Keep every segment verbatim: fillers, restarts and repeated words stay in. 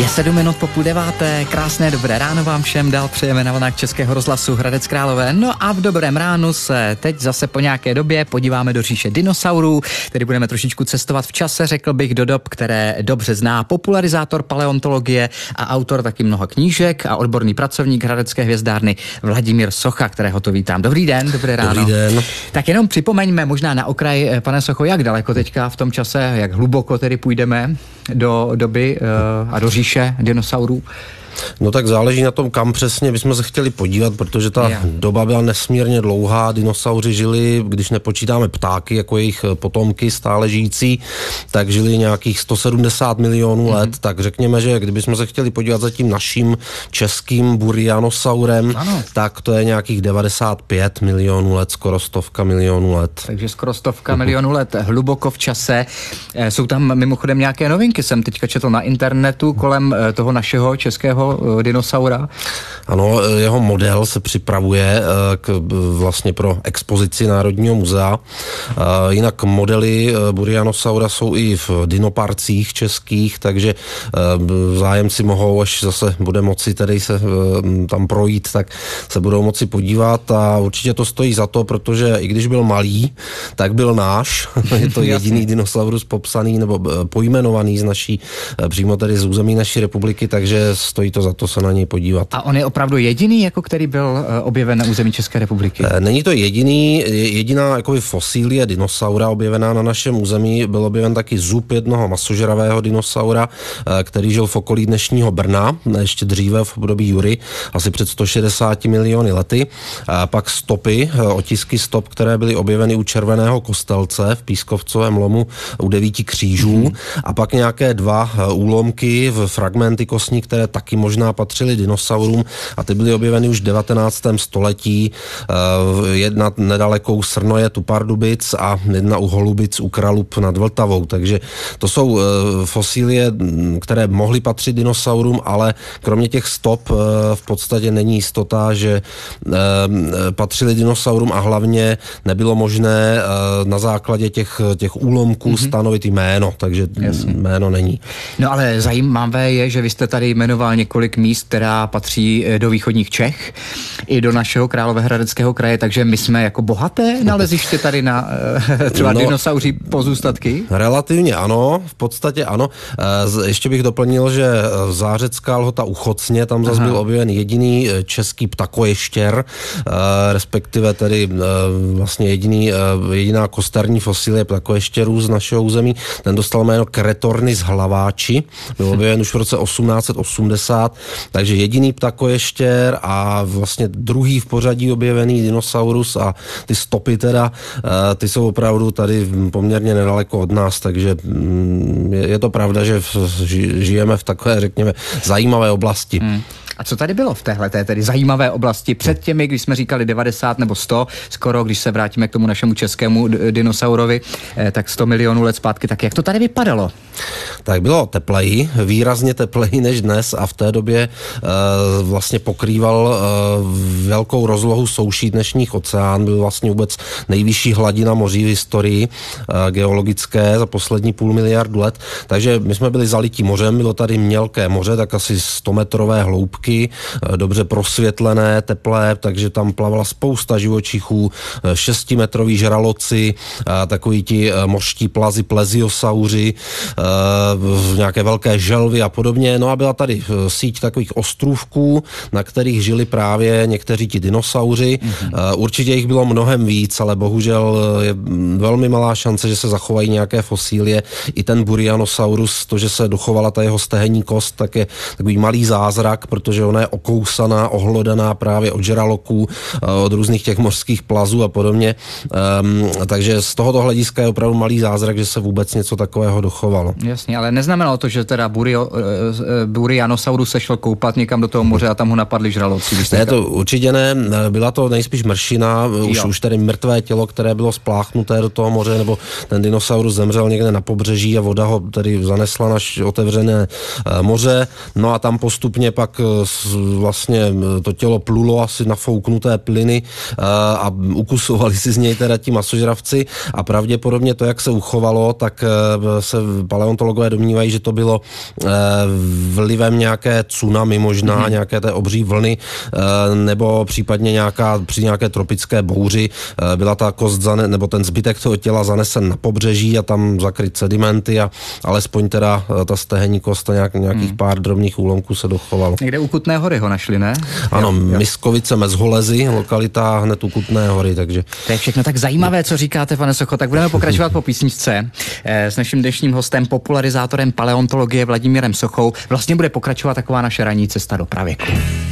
Je sedm minut po půl deváté, krásné dobré ráno vám všem, dál přejeme na vlnách Českého rozhlasu Hradec Králové. No a v dobrém ránu se teď zase po nějaké době podíváme do říše dinosaurů, tedy budeme trošičku cestovat v čase, řekl bych, do dob, které dobře zná popularizátor paleontologie a autor taky mnoha knížek a odborný pracovník Hradecké hvězdárny Vladimír Socha, kterého to vítám. Dobrý den, dobré ráno. Dobrý den. Tak jenom připomeňme možná na okraj, pane Socho, jak daleko teďka v tom čase, jak hluboko tedy půjdeme do doby uh, a do říše dinosaurů? No tak záleží na tom, kam přesně bychom se chtěli podívat, protože ta yeah. doba byla nesmírně dlouhá. Dinosauři žili, když nepočítáme ptáky jako jejich potomky stále žijící, tak žili nějakých sto sedmdesát milionů mm-hmm. let. Tak řekněme, že kdybychom se chtěli podívat za tím naším českým Burianosaurem, ano. tak to je nějakých devadesát pět milionů let, skoro stovka milionů let. Takže skoro stovka uh-huh. milionů let hluboko v čase. Jsou tam mimochodem nějaké novinky, jsem teďka četl na internetu kolem toho našeho českého dinosaura. Ano, jeho model se připravuje k, vlastně pro expozici Národního muzea. Jinak modely Burianosaura jsou i v dinoparcích českých, takže zájemci mohou, až zase bude moci tedy se tam projít, tak se budou moci podívat a určitě to stojí za to, protože i když byl malý, tak byl náš. Je to jediný dinosaurus popsaný nebo pojmenovaný z naší, přímo tedy z území naší republiky, takže stojí to za to se na něj podívat. A on je opravdu jediný, jako který byl objeven na území České republiky? Není to jediný, jediná jakoby fosílie dinosaura objevená na našem území. Byl objeven taky zub jednoho masožravého dinosaura, který žil v okolí dnešního Brna, ještě dříve v období Jury, asi před sto šedesáti miliony lety. A pak stopy, otisky stop, které byly objeveny u Červeného Kostelce v Pískovcovém lomu u Devíti křížů. Mm. A pak nějaké dva úlomky v fragmenty kostní, které taky možná patřily dinosaurům a ty byly objeveny už v devatenáctém století. Jedna nedaleko u Srnoje u Pardubic a jedna u Holubic u Kralup nad Vltavou. Takže to jsou fosílie, které mohly patřit dinosaurům, ale kromě těch stop v podstatě není jistota, že patřily dinosaurům a hlavně nebylo možné na základě těch, těch úlomků mm-hmm. stanovit jméno, takže Jasně. jméno není. No ale zajímavé je, že vy jste tady jmenoval několik míst, která patří do východních Čech i do našeho Královéhradeckého kraje, takže my jsme jako bohaté naleziště tady na třeba no, dinosauří pozůstatky? Relativně ano, v podstatě ano. Ještě bych doplnil, že Zářecká Lhota u Chocně, tam zase byl objeven jediný český ptakoještěr, respektive tedy vlastně jediný, jediná kosterní fosilie ptakoještěrů z našeho území. Ten dostal jméno Kretornis hlaváči, byl objeven už v roce osmnáct set osmdesát, takže jediný ptakoještěr a vlastně druhý v pořadí objevený dinosaurus a ty stopy teda, ty jsou opravdu tady poměrně nedaleko od nás, takže je to pravda, že žijeme v takové, řekněme, zajímavé oblasti. Hmm. A co tady bylo v téhle tedy zajímavé oblasti před těmi, když jsme říkali devadesát nebo sto, skoro, když se vrátíme k tomu našemu českému dinosaurovi, tak sto milionů let zpátky, tak jak to tady vypadalo? Tak bylo tepleji, výrazně tepleji než dnes a v té době e, vlastně pokrýval e, velkou rozlohu souší dnešních oceán, byl vlastně vůbec nejvyšší hladina moří v historii e, geologické za poslední půl miliardu let, takže my jsme byli zalití mořem, bylo tady mělké moře, tak asi sto metrové hloubky, dobře prosvětlené, teplé, takže tam plavala spousta živočichů, šestimetrový žraloci, takový ti mořští plazy, pleziosauři, nějaké velké želvy a podobně. No a byla tady síť takových ostrůvků, na kterých žili právě někteří ti dinosauři. Mm-hmm. Určitě jich bylo mnohem víc, ale bohužel je velmi malá šance, že se zachovají nějaké fosílie. I ten Burianosaurus, to, že se dochovala ta jeho stehenní kost, tak je takový malý zázrak, protože ona je okousaná, ohlodaná právě od žraloků, od různých těch mořských plazů a podobně. Um, takže z tohoto hlediska je opravdu malý zázrak, že se vůbec něco takového dochovalo. Jasně, ale neznamenalo to, že teda Burio, Burianosaurus se šel koupat někam do toho moře a tam ho napadli žraloci? Ne, to určitě ne. Byla to nejspíš mršina, už, už tedy mrtvé tělo, které bylo spláchnuté do toho moře, nebo ten dinosaurus zemřel někde na pobřeží a voda ho tedy zanesla na otevřené moře. No a tam postupně pak vlastně to tělo plulo asi nafouknuté plyny a ukusovali si z něj teda ti masožravci a pravděpodobně to, jak se uchovalo, tak se paleontologové domnívají, že to bylo vlivem nějaké tsunami možná, mm-hmm. nějaké té obří vlny, nebo případně nějaká, při nějaké tropické bouři byla ta kost, zane, nebo ten zbytek toho těla zanesen na pobřeží a tam zakryt sedimenty a alespoň teda ta stehenní kost a nějak, nějakých hmm. pár drobných úlomků se dochovalo. Někde u Kutné Hory ho našli, ne? Ano, jo, jo. Miskovice, Mezholezy, lokalita hned u Kutné Hory, takže... To je všechno tak zajímavé, co říkáte, pane Socho, tak budeme pokračovat po písničce s naším dnešním hostem, popularizátorem paleontologie Vladimírem Sochou. Vlastně bude pokračovat taková naše ranní cesta do pravěku.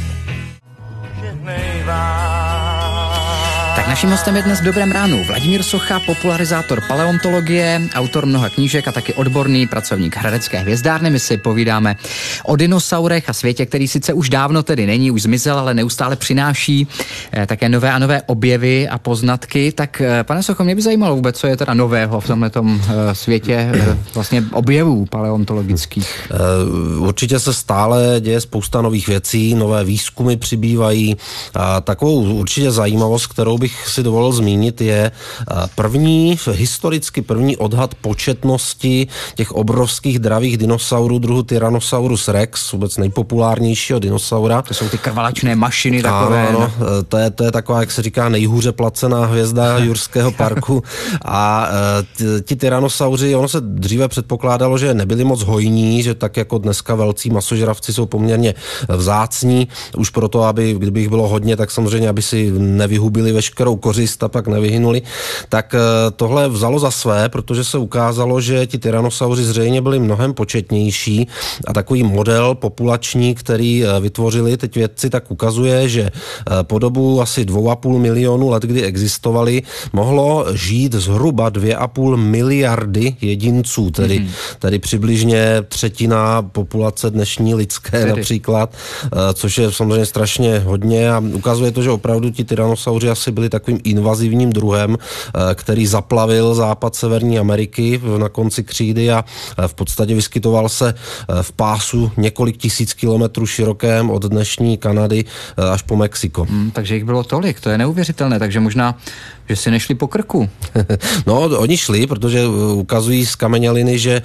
Tak naším hostem je dnes v Dobrém ránu Vladimír Socha, popularizátor paleontologie, autor mnoha knížek a taky odborný pracovník Hradecké hvězdárny. My si povídáme o dinosaurech a světě, který sice už dávno tedy není, už zmizel, ale neustále přináší eh, také nové a nové objevy a poznatky. Tak eh, pane Socho, mě by zajímalo vůbec, co je teda nového v tomhletom eh, světě eh, vlastně objevů paleontologických. Uh, určitě se stále děje spousta nových věcí, nové výzkumy přibývají. A takovou určitě zajímavost, kterou bych si dovolil zmínit, je první, historicky první odhad početnosti těch obrovských dravých dinosaurů druhu Tyrannosaurus rex, vůbec nejpopulárnějšího dinosaura. To jsou ty krvalačné mašiny takové. Ano, ano, to je, to je taková, jak se říká, nejhůře placená hvězda Jurského parku. A ti tyrannosauři, ono se dříve předpokládalo, že nebyli moc hojní, že tak jako dneska velcí masožravci jsou poměrně vzácní, už proto, aby, kdyby jich bylo hodně, tak samozřejmě, aby si nevyhubili veškerou kořist a pak nevyhynuli, tak tohle vzalo za své, protože se ukázalo, že ti tyrannosauři zřejmě byli mnohem početnější a takový model populační, který vytvořili teď vědci, tak ukazuje, že po dobu asi dvou a půl milionu let, kdy existovali, mohlo žít zhruba dvě a půl miliardy jedinců, tedy, mm-hmm. tedy přibližně třetina populace dnešní lidské tedy. Například, což je samozřejmě strašně hodně a ukazuje to, že opravdu ti tyrannosauři asi byli takovým invazivním druhem, který zaplavil západ Severní Ameriky na konci křídy a v podstatě vyskytoval se v pásu několik tisíc kilometrů širokém od dnešní Kanady až po Mexiko. Hmm, takže jich bylo tolik, to je neuvěřitelné, takže možná že si nešli po krku. No, oni šli, protože ukazují z kameněliny, že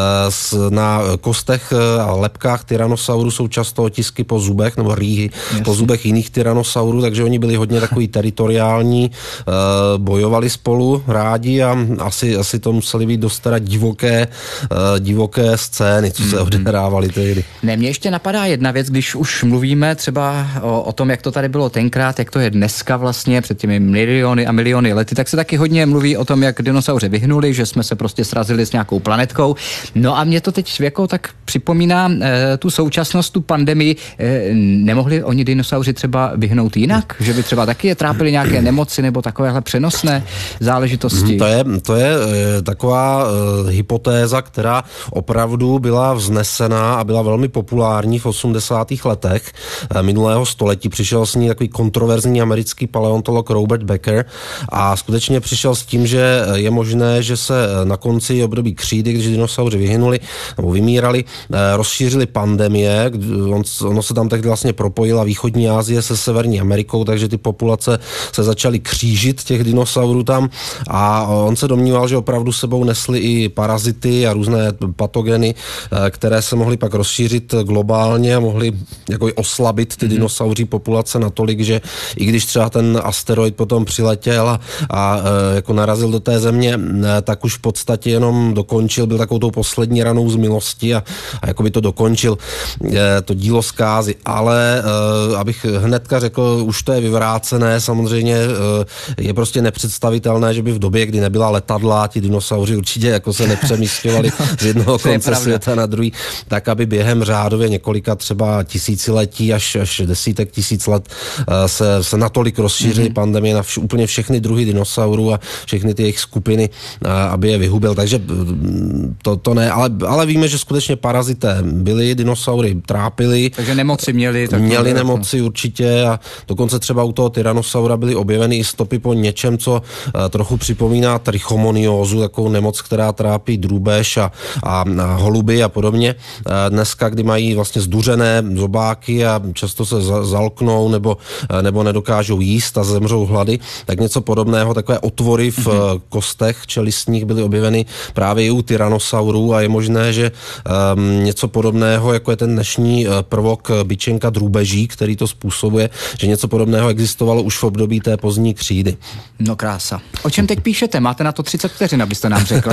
na kostech a lebkách tyrannosaurů jsou často otisky po zubech, nebo rýhy Jasně. po zubech jiných tyrannosaurů, takže oni byli hodně takový teritoriální, bojovali spolu rádi a asi, asi to museli být dost teda divoké, divoké scény, co se odehrávaly tehdy. Ne, mě ještě napadá jedna věc, když už mluvíme třeba o, o tom, jak to tady bylo tenkrát, jak to je dneska vlastně, před těmi miliony a miliony lety, tak se taky hodně mluví o tom, jak dinosauři vyhnuli, že jsme se prostě srazili s nějakou planetkou. No a mě to teď jako tak připomíná e, tu současnost, tu pandemii. E, nemohli oni dinosauři třeba vyhnout jinak? Že by třeba taky je trápili nějaké nemoci nebo takovéhle přenosné záležitosti? To je, to je e, taková e, hypotéza, která opravdu byla vznesená a byla velmi populární v osmdesátých letech e, minulého století. Přišel s ní takový kontroverzní americký paleontolog Robert Becker a skutečně přišel s tím, že je možné, že se na konci období křídy, když dinosauři vyhynuli nebo vymírali, rozšířily pandemie. On, ono se tam tehdy vlastně propojila východní Asie se Severní Amerikou, takže ty populace se začaly křížit těch dinosaurů tam a on se domníval, že opravdu sebou nesli i parazity a různé patogeny, které se mohly pak rozšířit globálně a mohly jako oslabit ty dinosauří populace natolik, že i když třeba ten asteroid potom přiletěl a, a jako narazil do té země, tak už v podstatě jenom dokončil, byl takovou tou poslední ranou z milosti a, a jako by to dokončil to dílo zkázy. Ale abych hnedka řekl, už to je vyvrácené, samozřejmě je prostě nepředstavitelné, že by v době, kdy nebyla letadla, ti dinosauři určitě jako se nepřemístěvali z jednoho konce světa na druhý, tak aby během řádově několika třeba tisíciletí až, až desítek tisíc let se, se natolik rozšířily mm-hmm. pandemie na vš- úplně všechny druhy dinosaurů a všechny ty jejich skupiny, aby je vyhubil. Takže to, to ne, ale, ale víme, že skutečně parazité byli, dinosaury trápili. Takže nemoci měli. Měli nemoci určitě a dokonce třeba u toho tyrannosaura byly objevy objeveny i stopy po něčem, co trochu připomíná trichomoniózu, takovou nemoc, která trápí drůbež a, a, a holuby a podobně. Dneska, kdy mají vlastně zduřené zobáky a často se zalknou nebo, nebo nedokážou jíst a zemřou hlady, tak něco podobného, takové otvory v mm-hmm. kostech čelistních byly objeveny právě i u tyranosaurů a je možné, že um, něco podobného, jako je ten dnešní prvok byčenka drůbeží, který to způsobuje, že něco podobného existovalo už v období té pozdní křídy. No krása. O čem teď píšete? Máte na to třicet vteřin, abyste nám řekl.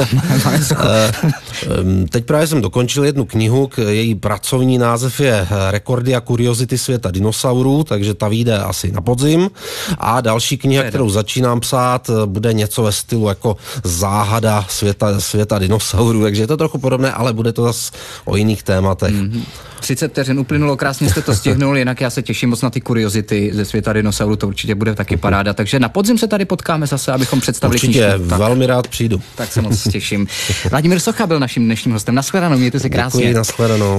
Teď právě jsem dokončil jednu knihu, její pracovní název je Rekordy a kuriozity světa dinosaurů, takže ta vyjde asi na podzim. A další kniha, kterou začínám psát, bude něco ve stylu jako záhada světa, světa dinosaurů, takže je to trochu podobné, ale bude to zase o jiných tématech. Mm-hmm. třicet vteřin uplynulo, krásně jste to stihnul, jinak já se těším moc na ty kuriozity ze světa dinosaurů, to určitě bude taky paráda. Takže na podzim se tady potkáme zase, abychom představili určitě, knížku. Určitě, velmi rád přijdu. Tak se moc těším. Vladimír Socha byl naším dnešním hostem. Naschledanou, mějte se krásně. Děkuji, naschledanou.